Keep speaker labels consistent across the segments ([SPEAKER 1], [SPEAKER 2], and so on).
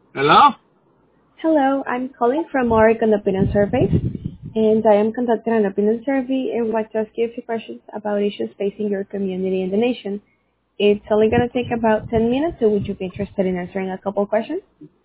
[SPEAKER 1] Hello?
[SPEAKER 2] Hello, I'm calling from Oregon Opinion Survey, and I am conducting an opinion survey and would like to ask you a few questions about issues facing your community and the nation. It's only going to take about 10 minutes, so would you be interested in answering a couple questions?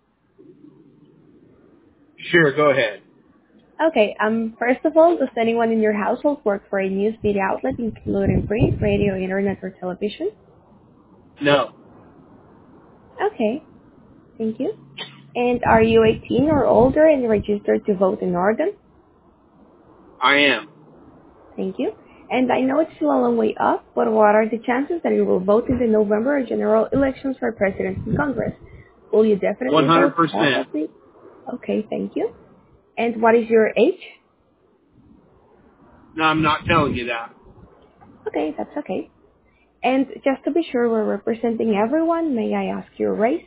[SPEAKER 1] Sure, go ahead.
[SPEAKER 2] Okay, first of all, does anyone in your household work for a news media outlet, including print, radio, internet, or television?
[SPEAKER 1] No,
[SPEAKER 2] Okay, thank you. And are you 18 or older and registered to vote in Oregon?
[SPEAKER 1] I am.
[SPEAKER 2] Thank you. And I know it's still a long way off, but what are the chances that you will vote in the November general elections for president and Congress? Will you definitely vote
[SPEAKER 1] 100%.
[SPEAKER 2] probably? Okay, thank you. And what is your age?
[SPEAKER 1] No, I'm not telling you that.
[SPEAKER 2] Okay, that's okay. And just to be sure we're representing everyone, may I ask your race?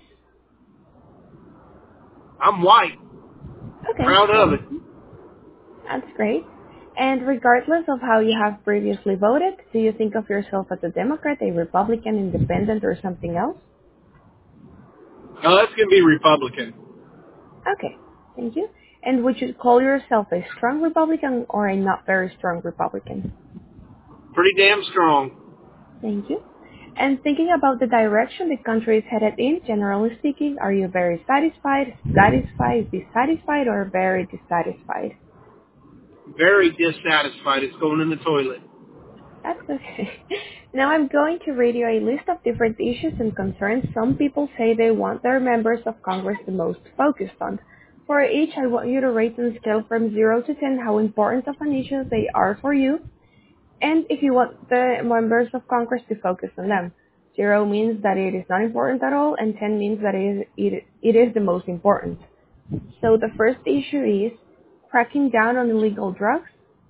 [SPEAKER 1] I'm white.
[SPEAKER 2] Okay,
[SPEAKER 1] Proud of it.
[SPEAKER 2] thank you. That's great. And regardless of how you have previously voted, do you think of yourself as a Democrat, a Republican, independent, or something else?
[SPEAKER 1] No, that's going to be Republican.
[SPEAKER 2] Okay, thank you. And would you call yourself a strong Republican or a not very strong Republican?
[SPEAKER 1] Pretty damn strong.
[SPEAKER 2] Thank you. And thinking about the direction the country is headed in, generally speaking, are you very satisfied, dissatisfied, or very dissatisfied?
[SPEAKER 1] Very dissatisfied. It's going in the toilet.
[SPEAKER 2] That's okay. Now I'm going to read you a list of different issues and concerns some people say they want their members of Congress the most focused on. For each, I want you to rate on a scale from 0 to 10 how important of an issue they are for you, and if you want the members of Congress to focus on them. 0 means that it is not important at all, and 10 means that it is the most important. So the first issue is cracking down on illegal drugs.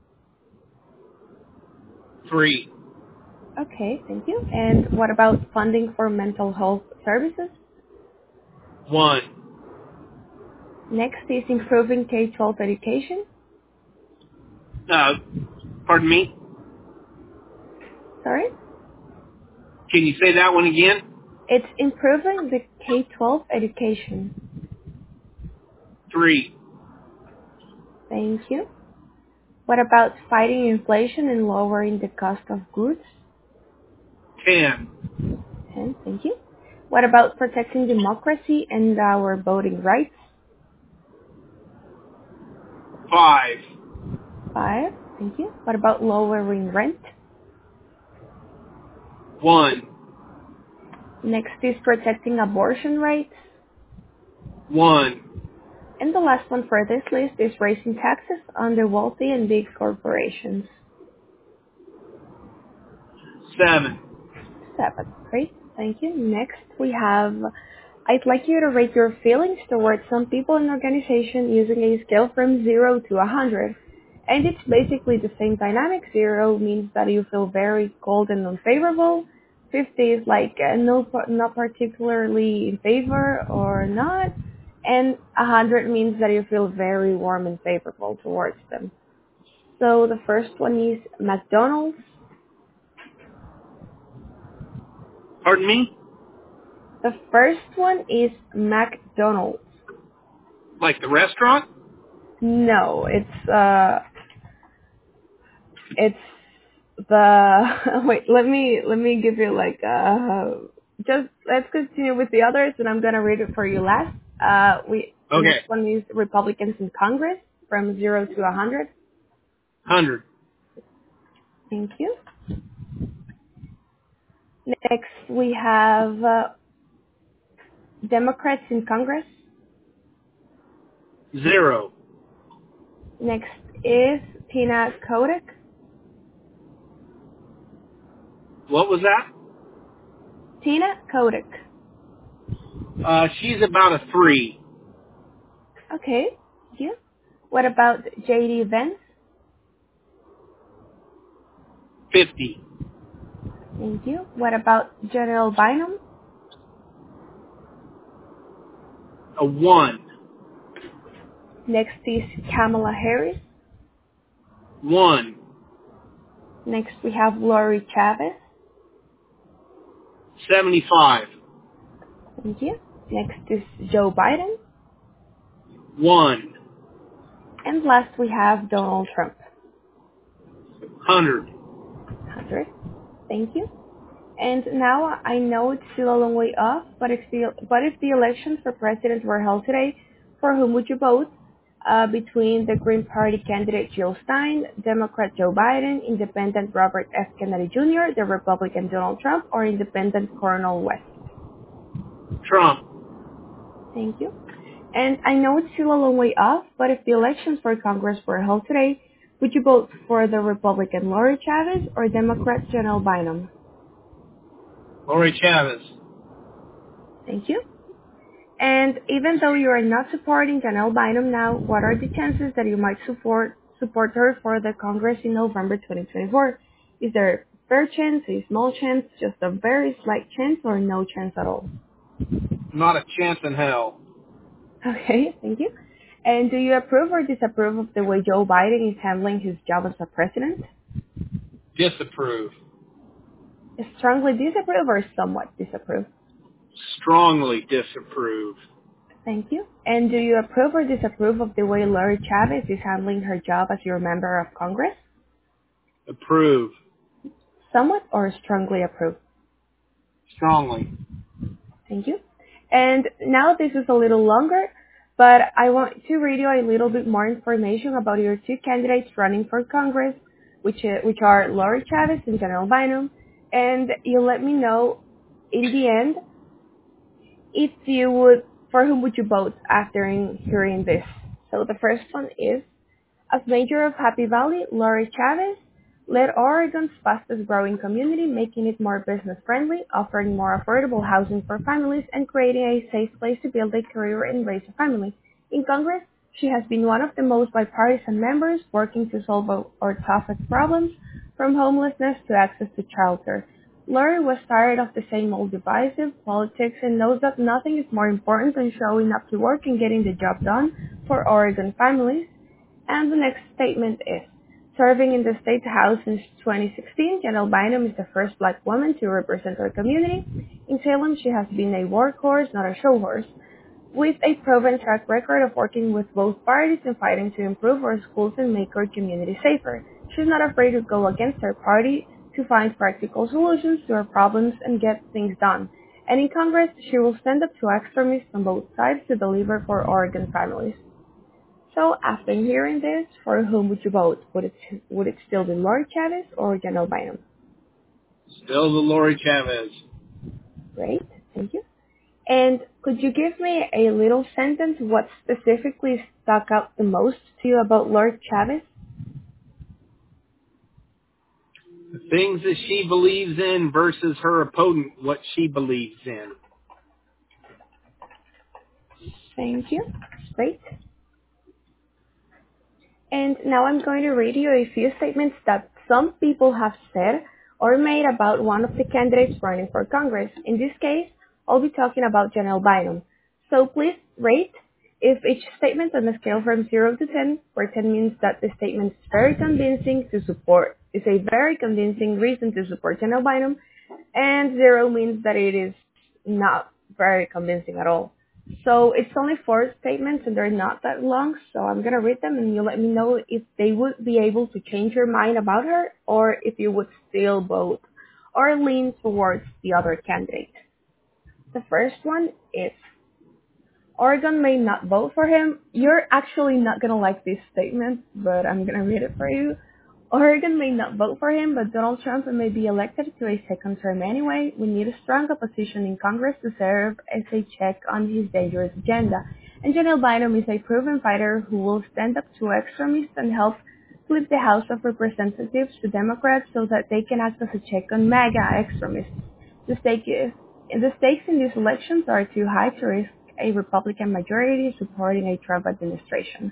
[SPEAKER 1] 3.
[SPEAKER 2] Okay, thank you. And what about funding for mental health services?
[SPEAKER 1] 1.
[SPEAKER 2] Next is improving K-12 education.
[SPEAKER 1] Uh, pardon me?
[SPEAKER 2] Sorry?
[SPEAKER 1] Can you say that one again?
[SPEAKER 2] It's improving the K-12 education.
[SPEAKER 1] 3.
[SPEAKER 2] Thank you. What about fighting inflation and lowering the cost of goods?
[SPEAKER 1] 10.
[SPEAKER 2] And thank you. What about protecting democracy and our voting rights?
[SPEAKER 1] 5.
[SPEAKER 2] 5. Thank you. What about lowering rent?
[SPEAKER 1] 1.
[SPEAKER 2] Next is protecting abortion rights.
[SPEAKER 1] 1.
[SPEAKER 2] And the last one for this list is raising taxes on the wealthy and big corporations.
[SPEAKER 1] 7.
[SPEAKER 2] 7. Great. Thank you. Next, we have, I'd like you to rate your feelings towards some people in organization using a scale from 0 to 100. And it's basically the same dynamic. 0 means that you feel very cold and unfavorable. 50 is like not particularly in favor or not. And 100 means that you feel very warm and favorable towards them. So the first one is McDonald's.
[SPEAKER 1] Pardon me?
[SPEAKER 2] The first one is McDonald's.
[SPEAKER 1] Like the restaurant?
[SPEAKER 2] No, it's the wait, let me give you like just let's continue with the others and I'm gonna read it for you last. The
[SPEAKER 1] Okay.
[SPEAKER 2] next one is Republicans in Congress from 0 to 100.
[SPEAKER 1] 100.
[SPEAKER 2] Thank you. Next we have Democrats in Congress.
[SPEAKER 1] 0.
[SPEAKER 2] Next is Tina Kotek.
[SPEAKER 1] What was that?
[SPEAKER 2] Tina Kotek.
[SPEAKER 1] She's about a 3.
[SPEAKER 2] Okay. Thank you. What about J.D. Vance?
[SPEAKER 1] 50.
[SPEAKER 2] Thank you. What about General Bynum?
[SPEAKER 1] A 1.
[SPEAKER 2] Next is Kamala Harris.
[SPEAKER 1] 1.
[SPEAKER 2] Next we have Lori Chavez.
[SPEAKER 1] 75.
[SPEAKER 2] Thank you. Next is Joe Biden.
[SPEAKER 1] 1.
[SPEAKER 2] And last we have Donald Trump.
[SPEAKER 1] 100.
[SPEAKER 2] 100. Thank you. And now I know it's still a long way off, but if the elections for president were held today, for whom would you vote? Between the Green Party candidate Jill Stein, Democrat Joe Biden, Independent Robert F. Kennedy Jr., the Republican Donald Trump, or Independent Cornel West?
[SPEAKER 1] Trump.
[SPEAKER 2] Thank you. And I know it's still a long way off, but if the elections for Congress were held today, would you vote for the Republican Lori Chavez or Democrat Janelle Bynum?
[SPEAKER 1] Lori Chavez.
[SPEAKER 2] Thank you. And even though you are not supporting Janelle Bynum now, what are the chances that you might support her for the Congress in November 2024? Is there a fair chance, a small chance, just a very slight chance, or no chance at all?
[SPEAKER 1] Not a chance in hell.
[SPEAKER 2] Okay, thank you. And do you approve or disapprove of the way Joe Biden is handling his job as a president?
[SPEAKER 1] Disapprove.
[SPEAKER 2] Strongly disapprove or somewhat disapprove?
[SPEAKER 1] Strongly disapprove.
[SPEAKER 2] Thank you. And do you approve or disapprove of the way Lori Chavez is handling her job as your member of Congress?
[SPEAKER 1] Approve.
[SPEAKER 2] Somewhat or strongly approve?
[SPEAKER 1] Strongly.
[SPEAKER 2] Thank you. And now this is a little longer, but I want to read you a little bit more information about your two candidates running for Congress, which are Lori Chavez and Janelle Bynum, and you let me know in the end for whom would you vote after hearing this. So the first one is, as mayor of Happy Valley, Lori Chavez led Oregon's fastest growing community, making it more business friendly, offering more affordable housing for families, and creating a safe place to build a career and raise a family. In Congress, she has been one of the most bipartisan members, working to solve our toughest problems, from homelessness to access to childcare. Lori was tired of the same old divisive politics and knows that nothing is more important than showing up to work and getting the job done for Oregon families. And the next statement is, serving in the State House since 2016, Janelle Bynum is the first Black woman to represent our community. In Salem, she has been a workhorse, not a show horse, with a proven track record of working with both parties and fighting to improve our schools and make our community safer. She's not afraid to go against her party to find practical solutions to our problems and get things done. And in Congress, she will stand up to extremists on both sides to deliver for Oregon families. So after hearing this, for whom would you vote? Would it still be Lori Chavez or Janelle Bynum?
[SPEAKER 1] Still the Lori Chavez.
[SPEAKER 2] Great, thank you. And could you give me a little sentence what specifically stuck out the most to you about Lori Chavez?
[SPEAKER 1] The things that she believes in versus her opponent, what she believes in.
[SPEAKER 2] Thank you. Great. And now I'm going to read you a few statements that some people have said or made about one of the candidates running for Congress. In this case, I'll be talking about Janelle Bynum. So please rate if each statement on a scale from 0 to 10, where 10 means that the statement is very convincing is a very convincing reason to support Janelle Bynum, and 0 means that it is not very convincing at all. So it's only 4 statements and they're not that long, so I'm going to read them and you let me know if they would be able to change your mind about her or if you would still vote or lean towards the other candidate. The first one is, Oregon may not vote for him. You're actually not going to like this statement, but I'm going to read it for you. Oregon may not vote for him, but Donald Trump may be elected to a second term anyway. We need a strong opposition in Congress to serve as a check on his dangerous agenda. And Janelle Bynum is a proven fighter who will stand up to extremists and help flip the House of Representatives to Democrats so that they can act as a check on MAGA extremists. The stakes in these elections are too high to risk a Republican majority supporting a Trump administration.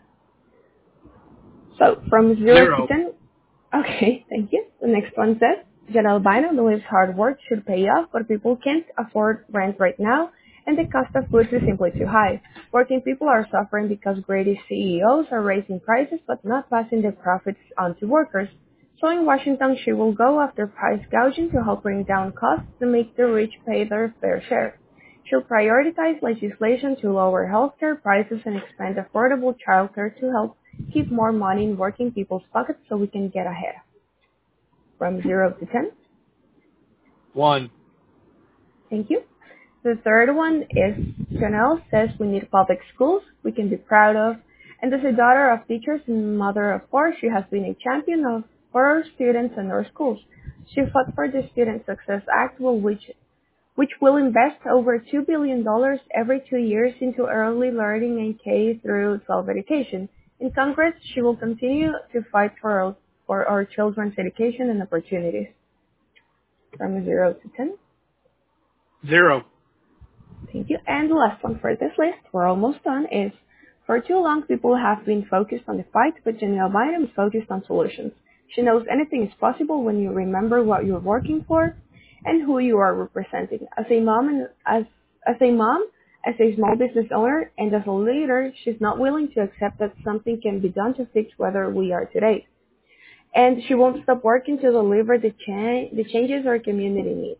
[SPEAKER 2] So from 0 to 10, okay, thank you. The next one says, Janelle Bynum believes hard work should pay off, but people can't afford rent right now, and the cost of goods is simply too high. Working people are suffering because greedy CEOs are raising prices but not passing their profits on to workers. So in Washington, she will go after price gouging to help bring down costs to make the rich pay their fair share. She'll prioritize legislation to lower healthcare prices and expand affordable childcare to help keep more money in working people's pockets so we can get ahead. From 0 to 10.
[SPEAKER 1] 1.
[SPEAKER 2] Thank you. The third one is Janelle says we need public schools we can be proud of. And as a daughter of teachers and mother of four, she has been a champion for our students and our schools. She fought for the Student Success Act, which will invest over $2 billion every 2 years into early learning and K through 12 education. In Congress, she will continue to fight for our children's education and opportunities. From 0 to 10.
[SPEAKER 1] 0.
[SPEAKER 2] Thank you. And the last one for this list, we're almost done, is for too long people have been focused on the fight, but Janelle Bynum is focused on solutions. She knows anything is possible when you remember what you're working for and who you are representing. As a mom, as a small business owner, and as a leader, she's not willing to accept that something can be done to fix where we are today. And she won't stop working to deliver the changes our community needs.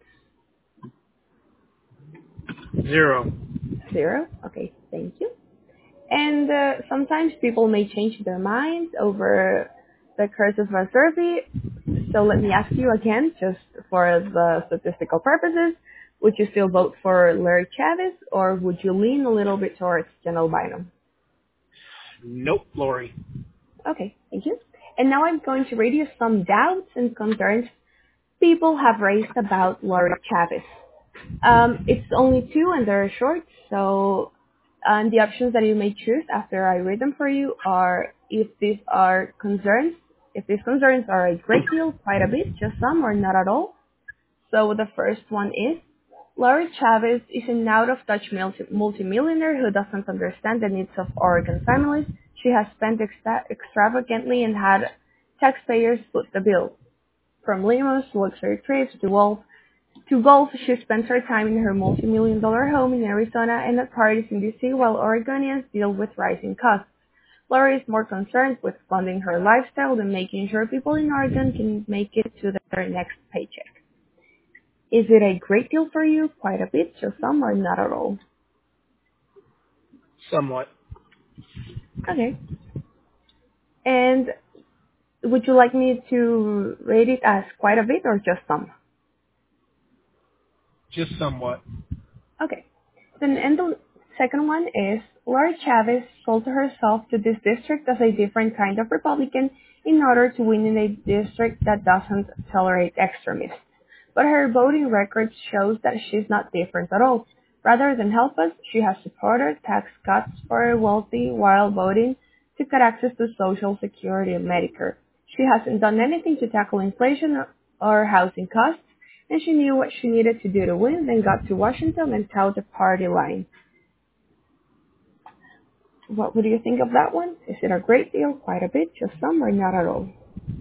[SPEAKER 1] 0.
[SPEAKER 2] 0? Okay, thank you. And sometimes people may change their minds over the course of a survey. So let me ask you again, just for the statistical purposes, would you still vote for Larry Chavez, or would you lean a little bit towards Janelle Bynum?
[SPEAKER 1] Nope, Lori.
[SPEAKER 2] Okay, thank you. And now I'm going to read you some doubts and concerns people have raised about Larry Chavez. It's only 2 and they're short, so the options that you may choose after I read them for you are if these concerns are a great deal, quite a bit, just some, or not at all. So the first one is, Larry Chavez is an out-of-touch multimillionaire who doesn't understand the needs of Oregon families. She has spent extravagantly and had taxpayers foot the bill. From limos, luxury trips, to golf, she spends her time in her multi-million-dollar home in Arizona and at parties in D.C. while Oregonians deal with rising costs. Laurie is more concerned with funding her lifestyle than making sure people in Oregon can make it to their next paycheck. Is it a great deal for you? Quite a bit, just some, or not at all?
[SPEAKER 1] Somewhat.
[SPEAKER 2] Okay. And would you like me to rate it as quite a bit or just some?
[SPEAKER 1] Just somewhat.
[SPEAKER 2] Okay. Then and the second one is Laurie Chavez sold herself to this district as a different kind of Republican in order to win in a district that doesn't tolerate extremists. But her voting record shows that she's not different at all. Rather than help us, she has supported tax cuts for the wealthy while voting to cut access to Social Security and Medicare. She hasn't done anything to tackle inflation or housing costs, and she knew what she needed to do to win, then got to Washington and toed the party line. What would you think of that one? Is it a great deal, quite a bit, just some, or not at all?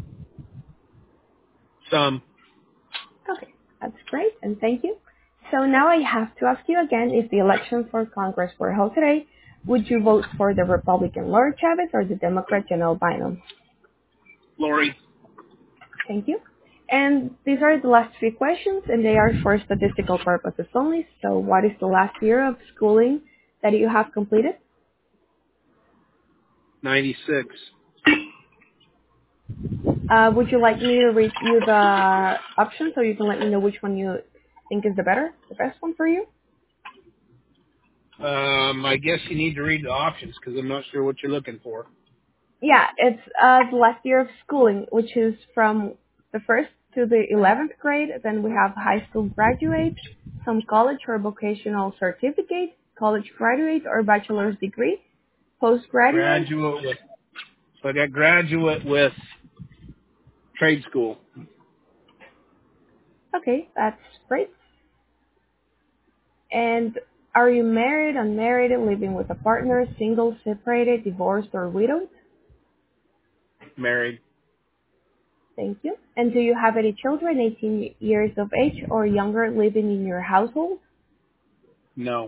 [SPEAKER 1] Some.
[SPEAKER 2] Okay, that's great, and thank you. So now I have to ask you again, if the election for Congress were held today, would you vote for the Republican Laurie Chavez or the Democrat Janelle Bynum?
[SPEAKER 1] Lori.
[SPEAKER 2] Thank you. And these are the last 3 questions, and they are for statistical purposes only. So what is the last year of schooling that you have completed?
[SPEAKER 1] 96.
[SPEAKER 2] Would you like me to read you the options so you can let me know which one you think is the best one for you?
[SPEAKER 1] I guess you need to read the options because I'm not sure what you're looking for.
[SPEAKER 2] Yeah, it's the last year of schooling, which is from the 1st to the 11th grade. Then we have high school graduate, some college or vocational certificate, college graduate or bachelor's degree, postgraduate.
[SPEAKER 1] Graduate. So I got graduate with trade school.
[SPEAKER 2] Okay, that's great. And are you married, unmarried, living with a partner, single, separated, divorced, or widowed?
[SPEAKER 1] Married.
[SPEAKER 2] Thank you. And do you have any children 18 years of age or younger living in your household?
[SPEAKER 1] No.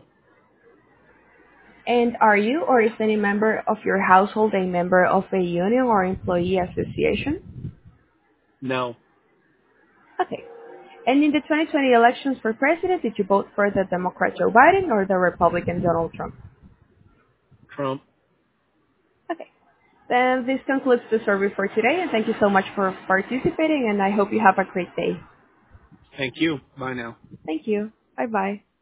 [SPEAKER 2] And are you or is any member of your household a member of a union or employee association?
[SPEAKER 1] No.
[SPEAKER 2] Okay. And in the 2020 elections for president, did you vote for the Democrat Joe Biden or the Republican Donald Trump?
[SPEAKER 1] Trump.
[SPEAKER 2] Okay. Then this concludes the survey for today, and thank you so much for participating, and I hope you have a great day.
[SPEAKER 1] Thank you. Bye now.
[SPEAKER 2] Thank you. Bye-bye.